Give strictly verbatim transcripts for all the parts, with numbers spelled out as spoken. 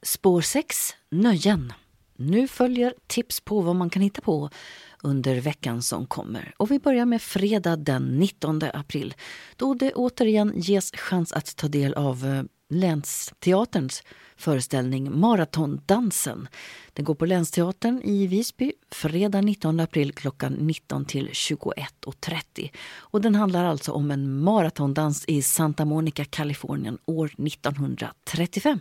Spår sex, nöjen. Nu följer tips på vad man kan hitta på under veckan som kommer. Och vi börjar med fredag den nittonde april. Då det återigen ges chans att ta del av Länsteaterns föreställning Maratondansen. Den går på Länsteatern i Visby fredag nittonde april klockan nitton till tjugoett och trettio. Och den handlar alltså om en maratondans i Santa Monica, Kalifornien år nittonhundratrettiofem.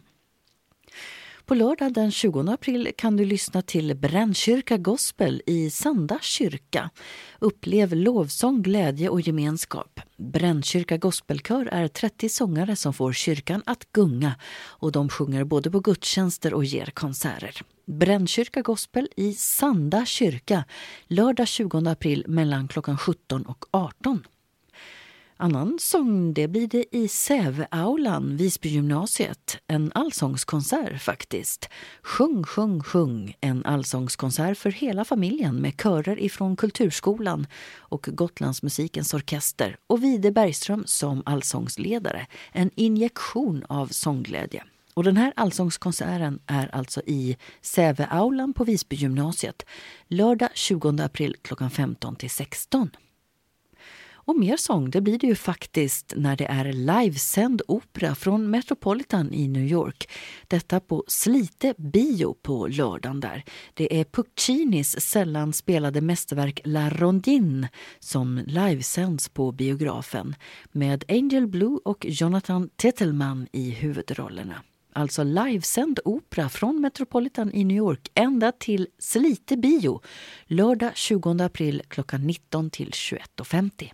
På lördag den tjugonde april kan du lyssna till Brännkyrka Gospel i Sanda kyrka. Upplev lovsång, glädje och gemenskap. Brännkyrka Gospelkör är trettio sångare som får kyrkan att gunga och de sjunger både på gudstjänster och ger konserter. Brännkyrka Gospel i Sanda kyrka lördag tjugonde april mellan klockan sjutton och arton. Annan sång det blir det i Säveaulan, Visby gymnasiet. En allsångskonsert faktiskt. Sjung, sjung, sjung. En allsångskonsert för hela familjen med körer ifrån Kulturskolan och Gotlandsmusikens orkester. Och Vide Bergström som allsångsledare. En injektion av sångglädje. Och den här allsångskonserten är alltså i Säveaulan på Visby gymnasiet. Lördag tjugonde april klockan femton till sexton. Och mer sång, det blir det ju faktiskt när det är livesänd opera från Metropolitan i New York. Detta på Slite bio på lördagen där. Det är Puccinis sällan spelade mästerverk La Rondine som livesänds på biografen med Angel Blue och Jonathan Tettelman i huvudrollerna. Alltså livesänd opera från Metropolitan i New York ända till Slite bio lördag tjugonde april klockan nitton till tjugoett och femtio.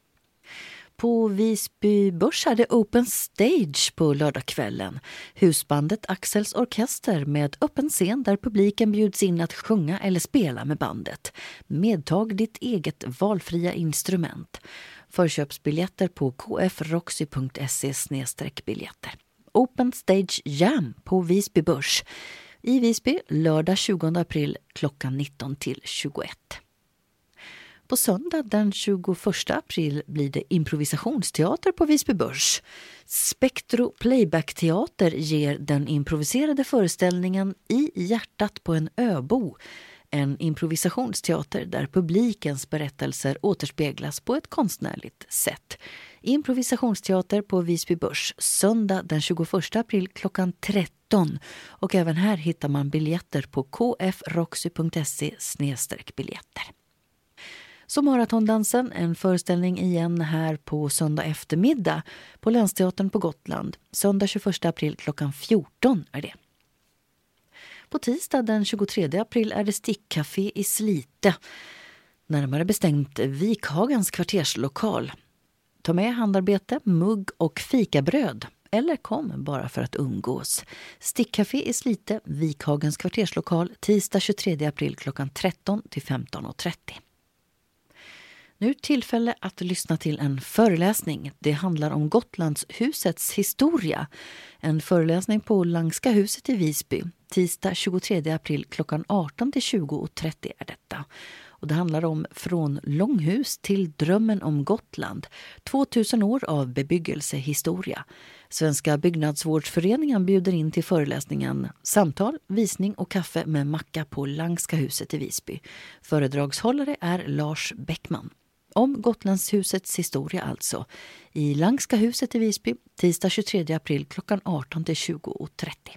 På Visby Börs är det Open Stage på lördagskvällen. Husbandet Axels orkester med öppen scen där publiken bjuds in att sjunga eller spela med bandet. Medtag ditt eget valfria instrument. Förköpsbiljetter på k f roxy punkt se biljetter. Open Stage Jam på Visby Börs. I Visby lördag tjugonde april klockan nitton till tjugoett. På söndag den tjugoförsta april blir det improvisationsteater på Visby Börs. Spektro Playback-teater ger den improviserade föreställningen I hjärtat på en öbo. En improvisationsteater där publikens berättelser återspeglas på ett konstnärligt sätt. Improvisationsteater på Visby Börs söndag den tjugoförsta april klockan tretton. Och även här hittar man biljetter på k f roxy punkt se biljetter. Så Maratondansen, en föreställning igen här på söndag eftermiddag på Länsteatern på Gotland. Söndag tjugoförsta april klockan fjorton är det. På tisdag den tjugotredje april är det Stickcafé i Slite. Närmare bestämt Vikhagens kvarterslokal. Ta med handarbete, mugg och fikabröd. Eller kom bara för att umgås. Stickcafé i Slite, Vikhagens kvarterslokal, tisdag tjugotredje april klockan tretton till femton och trettio. Nu tillfälle att lyssna till en föreläsning. Det handlar om Gotlandshusets historia. En föreläsning på Langska huset i Visby. Tisdag tjugotredje april klockan arton till tjugo och trettio är detta. Och det handlar om från långhus till drömmen om Gotland. tvåtusen år av bebyggelsehistoria. Svenska byggnadsvårdsföreningen bjuder in till föreläsningen samtal, visning och kaffe med macka på Langska huset i Visby. Föredragshållare är Lars Bäckman. Om Gotlandshusets historia alltså. I Langska huset i Visby, tisdag tjugotredje april klockan arton till tjugo och trettio.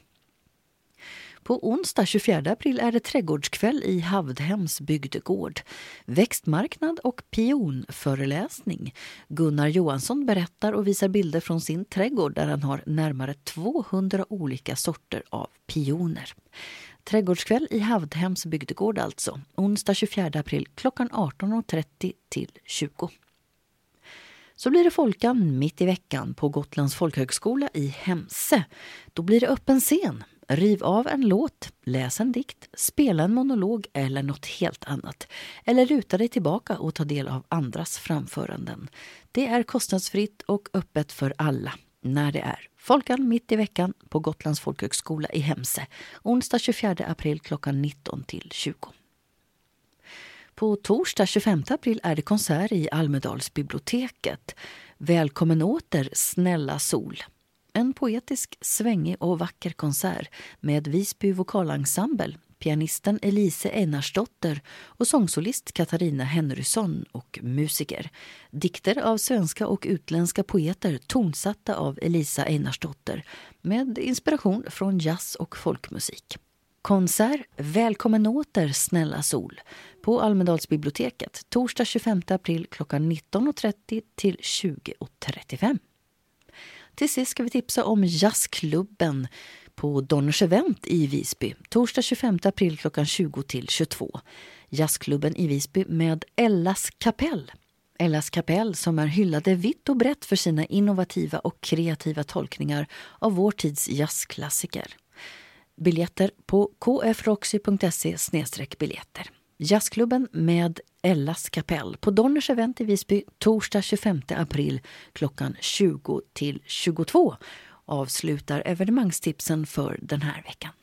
På onsdag tjugofjärde april är det trädgårdskväll i Havdhems bygdegård. Växtmarknad och pionföreläsning. Gunnar Johansson berättar och visar bilder från sin trädgård där han har närmare tvåhundra olika sorter av pioner. Trädgårdskväll i Havdhems bygdegård alltså. Onsdag tjugofjärde april klockan arton och trettio till tjugo. Så blir det folkan mitt i veckan på Gotlands folkhögskola i Hemse. Då blir det öppen scen. Riv av en låt, läs en dikt, spela en monolog eller något helt annat. Eller ruta dig tillbaka och ta del av andras framföranden. Det är kostnadsfritt och öppet för alla. När det är folkan mitt i veckan på Gotlands folkhögskola i Hemse. Onsdag tjugofjärde april klockan nitton till tjugo. På torsdag tjugofemte april är det konsert i Almedalsbiblioteket. Välkommen åter, snälla sol. En poetisk, svängig och vacker konsert med Visby vokalensemble, pianisten Elise Einarsdotter och sångsolist Katarina Henrysson och musiker. Dikter av svenska och utländska poeter tonsatta av Elisa Einarsdotter med inspiration från jazz och folkmusik. Konsert Välkommen åter snälla sol på Almedalsbiblioteket torsdag tjugofemte april klockan nitton och trettio till tjugo och trettiofem. Till sist ska vi tipsa om jazzklubben på Donners Event i Visby torsdag tjugofemte april klockan tjugo till tjugotvå. Jazzklubben i Visby med Ellas kapell. Ellas kapell som är hyllade vitt och brett för sina innovativa och kreativa tolkningar av vår tids jazzklassiker. Biljetter på k f roxy punkt se slash biljetter. Jazzklubben med Ellas kapell på Donners Event i Visby torsdag tjugofemte april klockan tjugo till tjugotvå avslutar evenemangstipsen för den här veckan.